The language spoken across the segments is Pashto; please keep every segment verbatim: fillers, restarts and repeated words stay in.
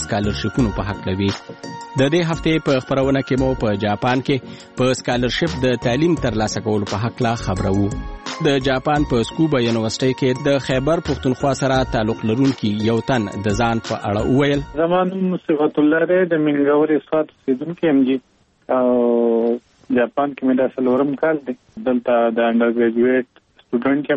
سکالرشپونو په حق لوي. د دې هفتې په خبرونه کې مو په جاپان کې په سکالرشپ د تعلیم ترلاسه کولو په حق لا خبرو. د جاپان په سکوبا یونیورسيټي کې د خیبر پښتونخوا سره تعلق لرونکي یو تن د ځان په اړه وویل. زمانو صفات الله دې د منګوري سات سیدونکو ام جی او جاپان کې مې د سلورم کال دی. دلته د انډر ګریجویټ سټوډنټ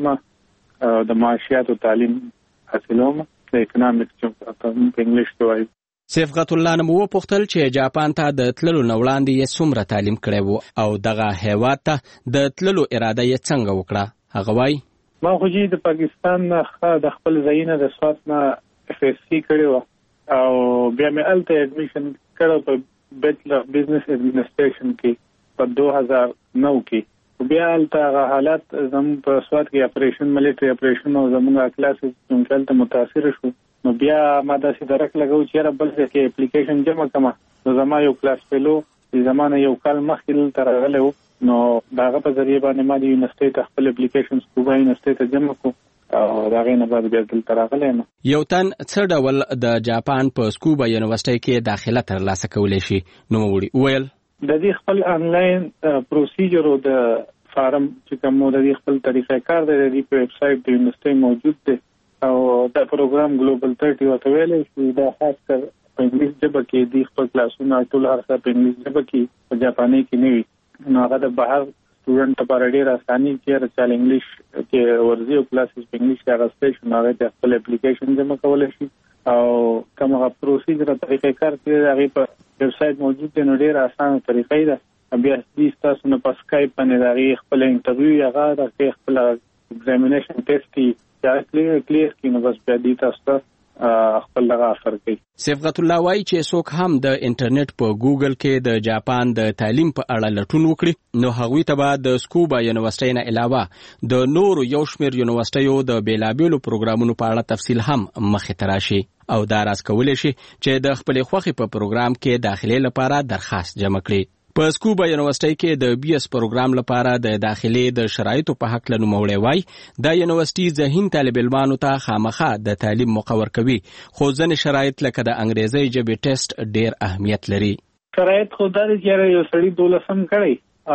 یم د معاشيات او تعلیم حاصلوم د اکونومکس په انګلیش کې وایي. صفات الله نو وپوښتل چې جاپان ته د تللو نه وړاندې یې څومره تعلیم کړی وو او دغه هیواد ته د تللو اراده یې څنګه وکړه. هغه وایي ما خو چې د پاکستان نه د خپل ځایونه د سوات نه اف اس سی کړی و او بیا مې الته اډمیشن کړو په بیچلر بزنس ایڈمنسټریشن کې په دوه هزار نو کې. بیا الته حالات زموږ په سوات کې اپریشن ملټری اپریشن او زموږ کلاسز څنګه ته متاثر شو. نو بیا ما داسې درک لګاو چې را بل ځای کې اپلیکیشن جمع کما. نو زما یو کلاس فیلو د زمانه یو کال مخکې تر راغلی و. نو داغه په ذریعہ باندې ما د یونیورسيټي ته خپل اپلیکیشن سکوبا یونیورسيټي ته جمع کو او داغه نه بعد بیا دلته راغلی نو. یو تن څه ډول د جاپان په سکوبا یونیورسيټي کې داخله ترلاسه کولی شي؟ نو وړي ویل د دې خپل انلاین پروسیجر او د فارم چې کوم د دې خپل طریقې کار دی د دې په ویب سټ د یونیورسيټي موجود دی او دا پروګرام ګلوبل تیرټي وته ویلې چې دا خاص کر په انګلیش ژبه کې د خپل کلاسونو ټول هر څه په انګلیش ژبه کې په جاپاني کې نه وي. نو هغه د بهر سټوډنټ لپاره ډېر اساني چې رسال انګلیش کې ورزي او کلاسز په انګلیش کې راځي چې هغه د خپل اپلیکیشن جمع کولای شي او کومه پروسیجر طریقې کار کوي هغه په ویب سټ موجود دی. نو ډېر اسانه طریقې ده. بیا د تاسو نه په سکایپ باندې هغه خپل انټرویو هغه د خپل ایگزامینیشن ټیسټ کی دا کلیر کلیر کی نو بس په دې تاسو خپل لغه اثر کوي. صفات الله وايي چې څوک هم د انټرنیټ په ګوګل کې د جاپان د تعلیم په اړه لټون وکړي نو هغوی ته به د سکوبا یونیورسيټي نه علاوه د نورو یو شمېر یونیورسيټیو د بیلابېلو پروګرامونو په اړه تفصیل هم مخې ته راشي او دا راز کولی شي چې د خپلې خوښې په پروګرام کې داخلي لپاره درخواست جمع کړي. په سکوبا یونیورسيټي کې د بي اس پروګرام لپاره د داخلي د شرایطو په حق لنو موړی وای د یونیورسيټي ذهین طالب علمانو ته خامخا د تعلیم مقرر کوي خو ځینې شرایط لکه د انګریزي ژبې ټیسټ ډیر اهمیت لري. شرایط خو دا چې یو سړی دولسم کړي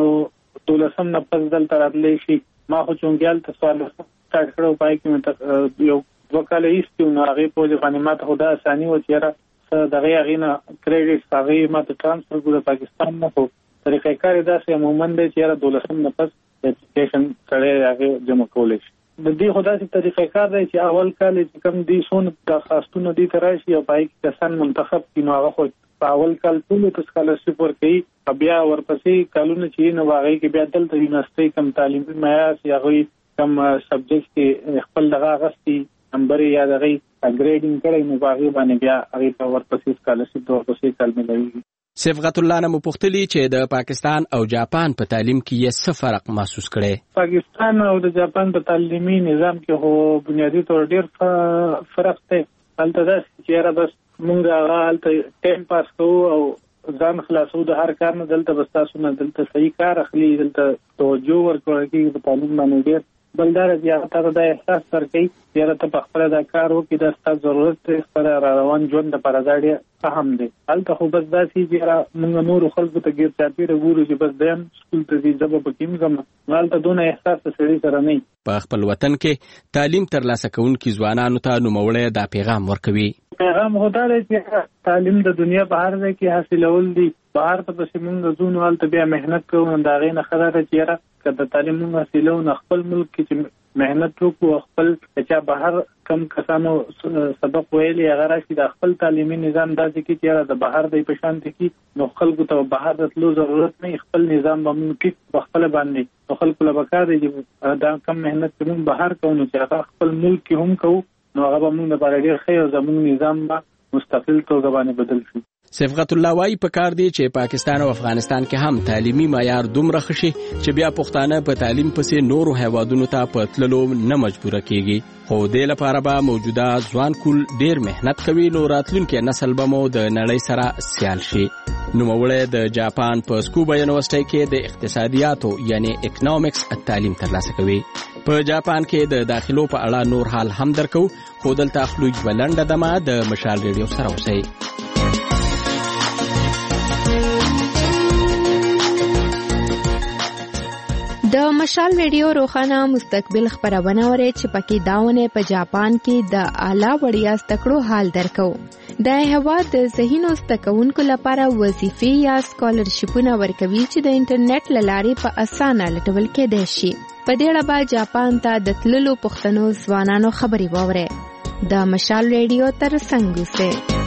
او دولسم نه پس دلته راتلی شي. ما خو چونګیال ته سوال سٹارټ کړو پای کې مې یو وکاله ایستو نو هغه په ځواني ماته خدا اساني و چې دغه غینا کریډټ هغه ماته ترانسفر کړو پاکستان نه خو طریقې کار داسې عموما د چې دولسم نه پس اپلیکیشن کړي هغه جمع کولای شي. د دې خدای څخه طریقې کار دی چې اول کال چې کوم دي سون د خاصتونو دي تراشي او پای کې کسان منتخب کینو هغه خو په اول کال ټول ته سکالرشپ ورکړي بیا ورپسې کالونه چې نو هغه کې بیا دلته یونیورسيټي کم تعلیمي معیار یا هغه کم سبجیکټ کې خپل دغه غستي نمبر یا دغه اګریډینګ کړي نو باغی باندې بیا هغه په ورپسې سکالرشپ ورپسې کال ملوي. صفات الله نه مپوښتلی چې د پاکستان او جاپان په تعلیم کې یې څه فرق محسوس کړي. پاکستان او د جاپان په تعلیمي نظام کې هو بنیادی تور ډیر فرق دی. هلته دا چې را بس مونږ هغه هلته ټیم پاس کوو او ځان خلاصو د هر کار نه دلته بس تاسو نه دلته صحیح کار اخلي دلته توجه ورکول کېږي په تعلیم باندې ډیر بلدار زیاته تر د احساس ورکړي چې ته په خپل دا کار وکړي د ستاسو ضرورت ته خپل روان ژوند لپاره دا ډېر اهم دی. هلته خو بس داسې چې موږ نور خلکو ته ګیر چاپیره ګورو چې بس دیم سکول ته ځي ژبه پکې موږ هلته دونه احساس سړي سره نه. په خپل وطن کې تعلیم ترلاسه کوونکي ځوانانو ته نوموړی دا پیغام ورکوي. پیغام خو دا دی چې تعلیم د دنیا په هر ځای کې حاصلول دي. بهر ته پسې موږ ځو نو هلته بیا محنت کوو نو د هغې نه ښه ده چې که د تعلیم موږ حاصلو نو خپل ملک کې چې محنت وکړو خپل چې بهر کم کسانو سبق ویلي هغه راشي د خپل تعلیمي نظام داسې کې چې د بهر دی په شان کې نو خلکو ته بهر د تلو ضرورت نه خپل نظام به موږ په خپل باندې نو خلکو له پکار دی چې دا کم محنت چې موږ بهر کوو نو چې هغه خپل ملک کې هم کوو نو هغه به موږ لپاره ډېر ښه او زموږ نظام به مستقل توګه باندې بدل شي. صفات الله وايي په کار دی چې پاکستان او افغانستان کې هم تعلیمي معیار دومره ښه شي چې بیا پښتانه په تعلیم پسې نورو هیوادونو ته په تللو نه مجبوره کیږي خو دې لپاره به موجوده ځوان کول ډیر محنت کوي نو راتلونکي نسل به مو د نړۍ سره سیال شي. نوموړی د جاپان په سکوبا یونیورسيټي کې د اقتصادیاتو یعنی اکونومکس تعلیم ترلاسه کوي. په جاپان کې د داخلو په اړه نور حال هم درکو، خو دلته خلوج بلنډه دمه د مشال ریډیو سره اوسئ. د مشال ریډیو روخانه مستقبل خبرونه اوري چې پکې داونه په جاپان کې د اعلی وړیا تکړو حال درکو. د هوا د ذهینو استکونکو لپاره وظیفې یا سکالرشپونه ورکوي چې د انټرنیټ لارې په اسانه لټول کېدای شي. په دې اړه به جاپان ته د تللو پښتنو ځوانانو خبرې واوري. د مشال ریډیو تر څنګ اوسئ.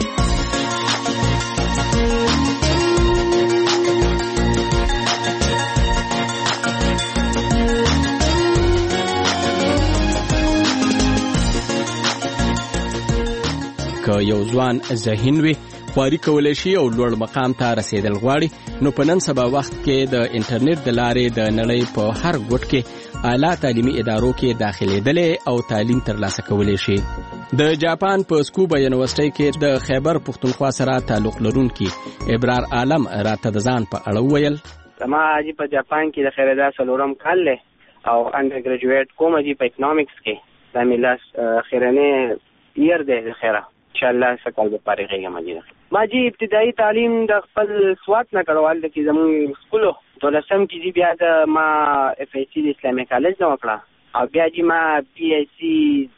که یو ځوان ذهین وي، خواري کولی شي او لوړ مقام ته رسیدل غواړي، نو په نن سبا وخت کې د انټرنیټ د لارې د نړۍ په هر ګوټ کې اعلی تعلیمي ادارو کې داخلېدلې او تعلیم ترلاسه کولی شي. د جاپان په سکوبا یونیورسيټي کې د خیبر پښتونخوا سره تعلق لرونکي ابرار عالم راته د ځان په اړه وویل. زما اجي په جاپان کې د خیردا سلورم کال له او انډر ګریجویټ کوم اجي په اکونومکس کې د ملاس خیرنه ير ده خیره ان شاء الله سکل به پارېږي ماجي. ماجي ابتدایي تعلیم د خپل سوات نه کړوال د کې زموږ سکولو دولسم کې بیا د ما اف ای سی د اسلامي کالج نه وکړه او بیا چې ما پی ای سی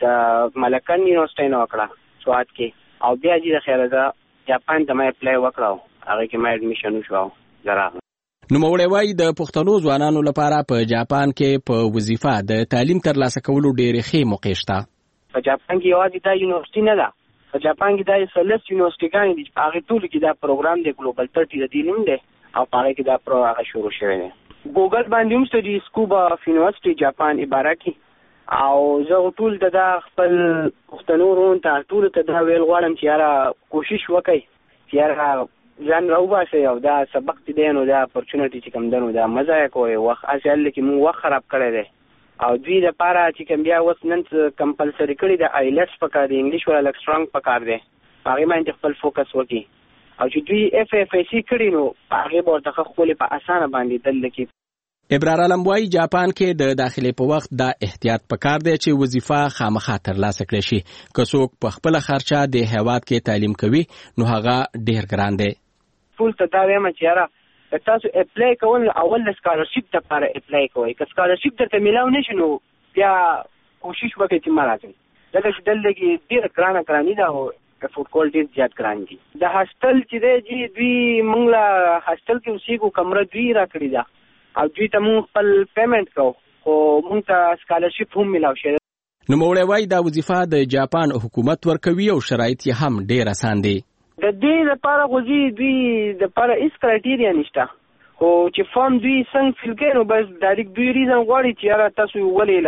د ملکن یونیورسيټي نه وکړه سوات کې او بیا چې د خیره د جاپان ته مې اپلای وکړو، هغه کې مې اډمیشن وشو زراغ. نوموړی وایي د پښتنو ځوانانو لپاره په جاپان کې په وظیفه د تعلیم ترلاسه کولو ډېرې ښې موقع شته. په جاپان کې یوازې دا یونیورسيټي نه ده، په جاپان کې دا سلس یونیورسيټيګانې دي چې هغه ټول کې دا پروګرام دی ګلوبل ثلاثين د دې نوم دی او هغه کې دا پروګرام شروع شوی دی. ګوګل باندې هم ستدي سکوبا یونیورسيټي جاپان عبارت کی او زه ټول د خپل پښتنو رون ته ټول ته دا ویل غواړم چې یاره کوشش وکړئ چې یاره ځان راوباسئ او دا سبق چې دی نو دا اپورچونټي چې کوم دی نو دا مزه یې کوئ. وخت اصل کې موږ وخت خراب کړی دی او دوی د پاره چې کوم بیا اوس نن کمپلسري کړی د آیلټس په کار دی، انګلیش ولا لک سترونګ په کار دی، هغه باندې خپل فوکس وکړي او چې دوی اف اف ای سی کړی نو هغه ورته خپل په اسانه باندې دل کې. ابرار علم وايي جاپان کې د داخلي په وخت دا احتیاط پکار دی چې وظیفه خامخا ترلاسه کړي شي. که څوک په خپل خرچه د هیواد کې تعلیم کوي نو هغه ډیر ګران دی. ټول ته دا وایم چې یاره تاسو اپلای کول اول سکالرشپ ته لپاره اپلای کوئ. که سکالرشپ درته ملاو نشي نو بیا کوشش وکړئ چې مراتب دغه چې دلته کې ډېر ګرانه ګراني ده او افورډ کول ډېر زیات ګران دي. د هاسټل چې دی چې دوی موږ له هاسټل کې اوسېږو، کمره دوی راکړې ده او دوی ته موږ خپل پیمنټ کوو خو موږ ته سکالرشپ هم ملاو شوی. نوموړی وایي دا وظیفه د جاپان حکومت ورکوي او شرایط یې هم ډېر اسان دي. د دې لپاره غوځي دوی د لپاره هیڅ کرایټیریا نشته، خو چې فارم دوی څنګه فیل کوي نو بس ډایرکټ دوی ریزن غواړي چې یاره تاسو ولې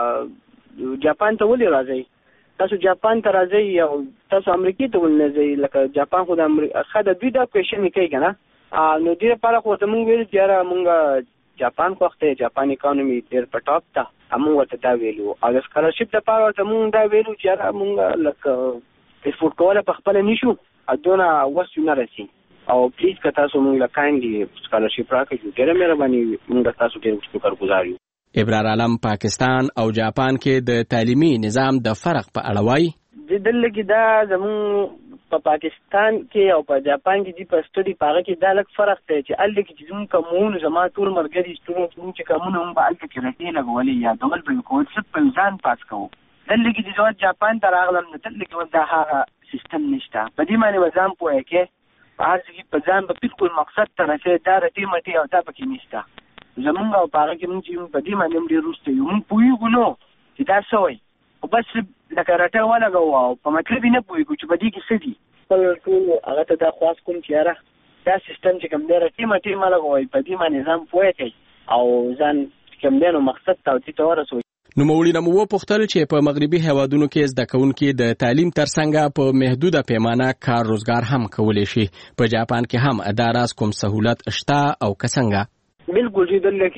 لکه جاپان ته ولې راځئ، تاسو جاپان ته راځئ او تاسو امریکې ته ولې نه ځئ، لکه جاپان خو د ښه د دوی دا کوېشن یې کوي که نه. نو دې لپاره خو ورته مونږ ویلو چې یاره مونږ جاپان خوښ دی، جاپان اکانومي ډېر په ټاپ ده، مونږ ورته دا ویلو او د سکالرشپ دپاره ورته مونږ دا ویلو چې یاره مونږ لکه افورډ کولی په خپله نشو او دونه وس نه رسي او پلیز که تاسو مونږ له کاینډلي سکالرشپ راکړئ ډېره مهرباني مونږ تاسو ډېر شکرګزار یو. ابرار عالم پاکستان او جاپان کې د تعلیمي نظام د فرق په اړه وایي. دلته کې دا زموږ په پاکستان کې او په جاپان کې چې په سټډي په هغه کې دا لږ فرق دی چې هلته کې چې زموږ کومونه زما ټول ملګري سټوډنټ مونږ چې کومونه هم به هلته کې رټې لګولې یا ډول به یې کول صرف په ځان پاس کوو. دلته کې چې زه جاپان ته راغلم نو دلته کې دا هغه سیستم نشته، په دې باندې به ځان پوهه کې په هر څه کې په ځان به بالکل مقصد ته رسې دا رټې مټې او دا پکې نشته. زمونږ او په هغه کې مونږ چې په دې باندې هم ډېر وروسته یو، مونږ پوهېږو نو چې دا څه وایي خو بس لکه رټه ولګوو او په مطلب یې نه پوهېږو چې په دې کې څه دي. خپل ټول هغه ته دا خواست کوم چې یاره دا سیستم چې کوم دی رټې مټې مه لګوئ، په دې باندې ځان پوهه کوئ او ځان چې کوم دی نو مقصد ته او دې ته ورسوئ. نوموړي نه مو وپوښتل چې په مغربي هیوادونو کې زده کوونکي د تعلیم ترڅنګ په محدوده پیمانه کار روزګار هم کولی شي. په جاپان کې هم دا راز کوم سهولت شته او که څنګه؟ بالکل چې دلته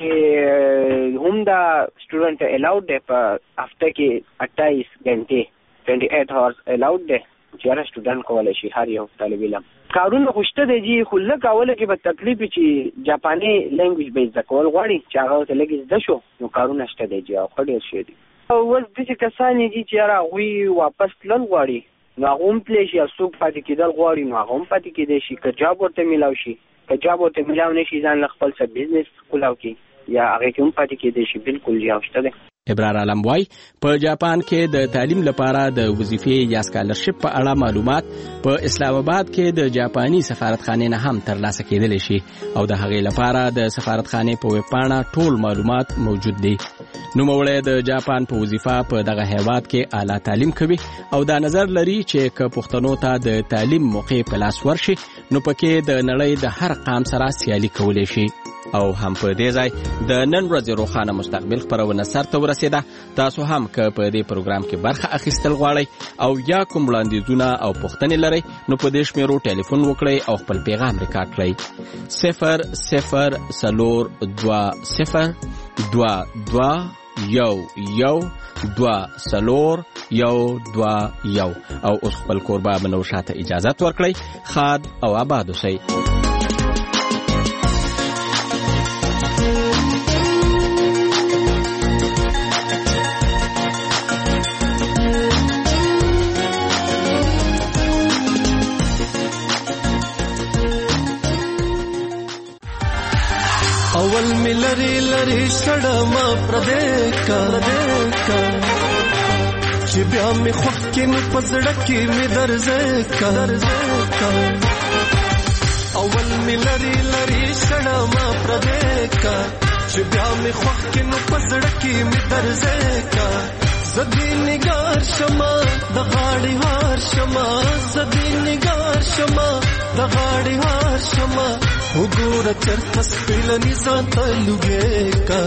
کې هم دا سټوډنټ الاؤډ دی، په هفته کې اٹھائیس غنټې ټوینټي ایټ هاورز الاؤډ دی چې هر سټوډنټ کولای شي، هر یو طالب علم. کارونه خوشته دی جی، خو لږ اوله کې به تکلیف چې جاپاني لینګویج به زده کول غواړي چې هغه ته لږ زده شو، نو کارونه شته دی جی او ښه ډېر شوي دي. اوس داسې کسان دي چې یاره هغوی واپس تلل غواړي، نو هغه هم تللی شي، او څوک پاتې کېدل غواړي نو هغه هم پاتې کېدی شي. که جاب ورته میلاو شي، که جاب ورته میلاو نه شي، ځان له خپل څه بزنس کولاو کړي یا هغې کې هم پاتې کېدی شي. بالکل جی شته دی. ابرار عالم وای په جاپان کې د تعلیم لپاره د وظیفې یا سکالرشپ په اړه معلومات په اسلام آباد کې د جاپاني سفارتخانې نه هم ترلاسه کېدلی شي او د هغې لپاره د سفارتخانې په ویب پاڼه ټول معلومات موجود دي. نوموړی د جاپان په وظیفه په دغه هیواد کې اعلی تعلیم کوي او دا نظر لري چې که پښتنو ته د تعلیم موقع په لاس ورشي نو پکې د نړۍ د هر قام سره سیالي کولی شي. او هم په دې ځای د نن ورځې روښانه مستقبل خپرونه سرته ورسېده. تاسو هم که په دې پروګرام کې برخه اخیستل غواړئ او یا کوم وړاندیزونه او پوښتنې لرئ نو په دې شمیرو ټلیفون وکړئ او خپل پیغام ریکارډ کړئ. صفر صفر څلور دوه صفر دوه دوه یو یو دوه څلور یو دوه یو. او اوس خپل کوربه منوشه ته اجازت ورکړئ. ښاد او آباد اوسئ. اول می لری لری شړما پردیکا پردیکا چې بیا می خوښ کې نو پزړه کې می درځه درځه. اول می لری لری شړما پردیکا چې بیا می خوښ کې نو پزړه کې می درځه. زدی نگار شما د غاړې هار شما، زدی نگار شما د غاړې هار شما. وګوره چرته سپېلني ځان ته لوګې کا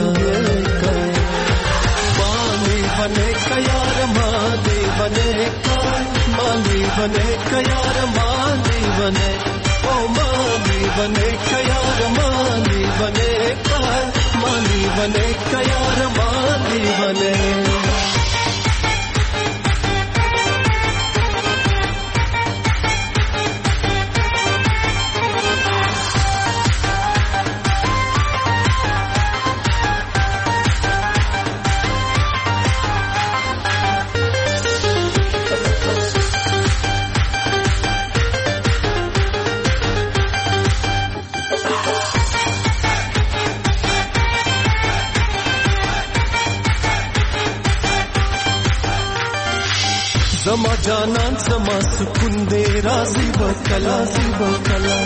مالې بنے کا یار مالې بنے کا مالې بنے کا یار مالې بنے او مالې بنے کا یار مالې بنے کا مالې بنے کا یار مالې بنے. زما جانان زما سکون دے راضی بکلا زی بکلا.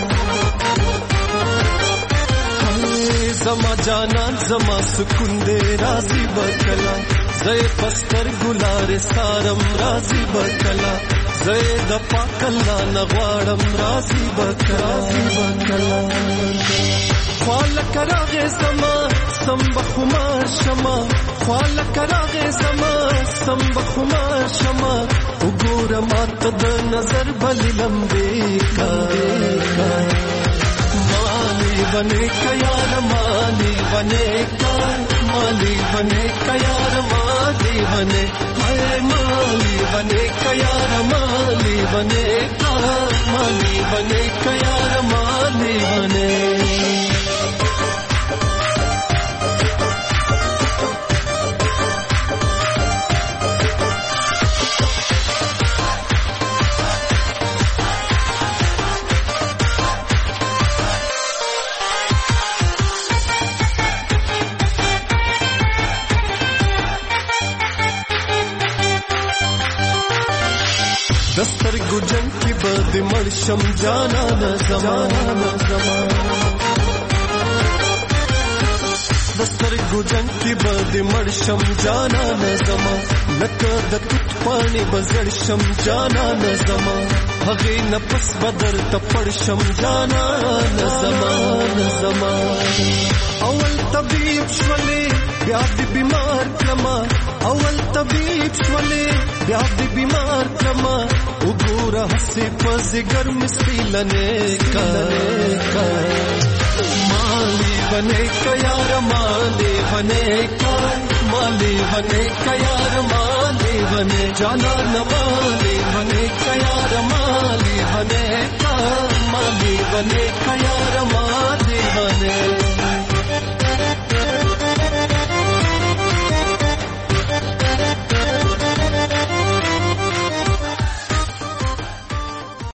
زما جانان زما سکون دے راضی بکلا. زے پستر گلار سارم راضی بکلا. زے د پاک الله نغواړم راضی بکلا زی بکلا. خال کراغه زما سم بخمار شما، خال کراغه زما سم بخمار شما. وګوره ماته د نظر بل لمبې کا مالی بنے کا یار مالی بنے کا مالی بنے کا یار مالی بنے ہائے مالی بنے کا یار مالی بنے کا مالی بنے کا یار مالی بنے. دستر گجن کی بد مرشم جانا نہ زمانہ نہ زمانہ. دستر گجن کی بد مرشم جانا نہ زمانہ. نکه د توت پانی بزړ شم جانا نہ زمانہ. هغه نفس بدر تپړ شم جانا نہ زمانہ زمانہ. اول طبیب شولې بیا دې بیمار کړما، اول طبیب شولې بیا دې بیمار کړما. وګوره هسې په ځګر مې سپیلنې کا مالی بنے کا یار مالی بنے کا مالی بنے کا یار مالی लेवने जाना नवाले बने कयार माली बने का माली बने कया